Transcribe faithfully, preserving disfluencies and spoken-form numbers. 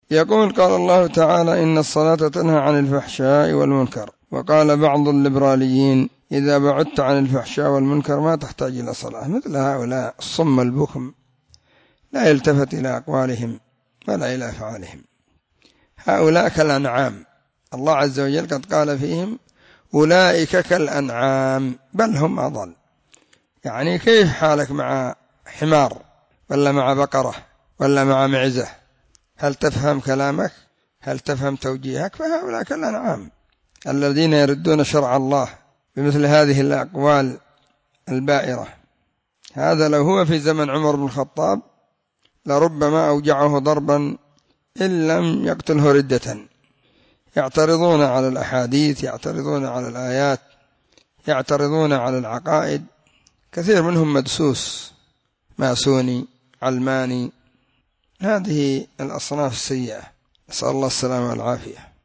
يقول قال الله تعالى إن الصلاة تنهى عن الفحشاء والمنكر. وقال بعض الليبراليين إذا بعدت عن الفحشاء والمنكر ما تحتاج إلى صلاة. مثل هؤلاء الصم البكم لا يلتفت إلى أقوالهم ولا إلى أفعالهم. هؤلاء كالأنعام، الله عز وجل قد قال فيهم أولئك كالأنعام بل هم أضل. يعني كيف حالك مع حمار ولا مع بقرة ولا مع معزة؟ هل تفهم كلامك؟ هل تفهم توجيهك؟ فهؤلاء كالأنعام الذين يردون شرع الله بمثل هذه الأقوال البائرة. هذا لو هو في زمن عمر بن الخطاب لربما أوجعه ضربا إن لم يقتله ردة. يعترضون على الأحاديث، يعترضون على الآيات، يعترضون على العقائد. كثير منهم مدسوس ماسوني علماني، هذه الأصناف السيئة، نسأل الله السلامة والعافية.